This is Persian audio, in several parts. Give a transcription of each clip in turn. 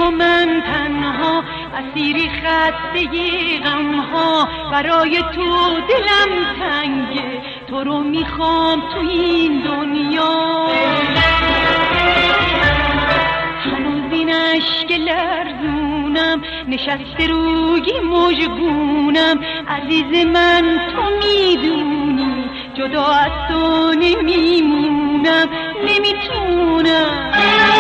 من تنها اسیری خسته غمها، برای تو دلم تنگه، تو رو میخوام تو این دنیا. هنوز این اشک لرزونم نشسته روی مژگونم، عزیز من تو میدونی جدا از تو نمیمونم، نمیتونم.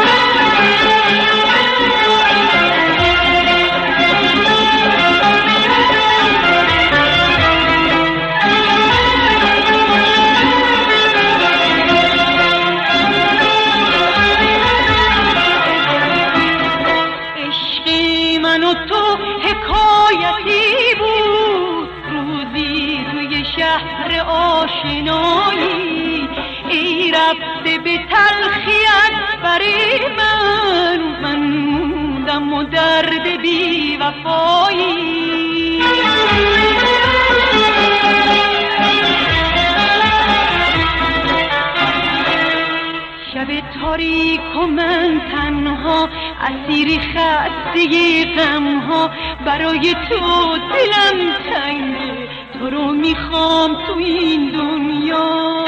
عشق من و تو حکایتی بود، روزی توی شهر آشنایی، ای رفته به تلخیت برای من موندم و درد بی وفایی. شب تاریک و من تنها اسیری خسته غمها، برای تو دلم تنگه، تو رو میخوام تو این دنیا.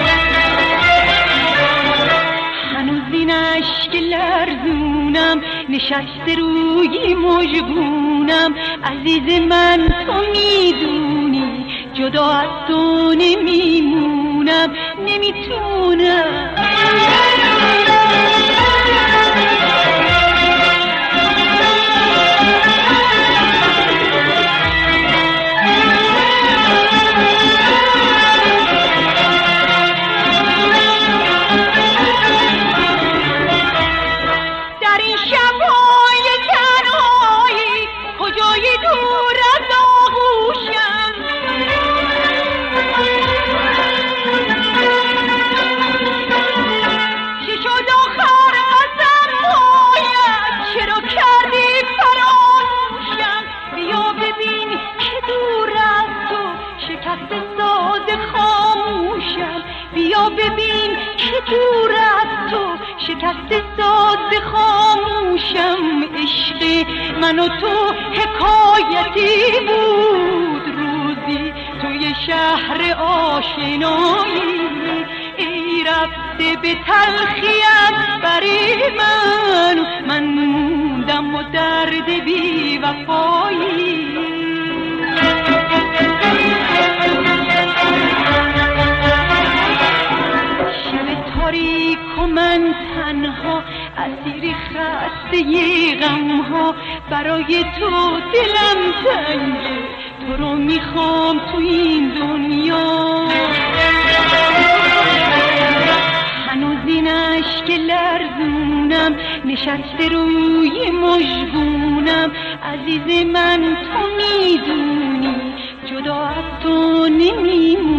هنوز این اشک لرزونم نشسته روی مژگونم، عزیز من تو میدونی جدا از تو نمیمونم، نمیتونم. ببین که دور از تو شکست ساز خاموشم، عشق من و تو حکایتی بود، روزی توی شهر آشنایی، ای رفته به تلخیت برای من موندم و درد بی وفایی. تاریک و من تنها اسیر خسته غمها، برای تو دلم تنگه، تو رو میخوام تو این دنیا. هنوز این اشک لرزونم نشسته روی مژگونم، عزیز من تو میدونی جدا از تو نمیمونم.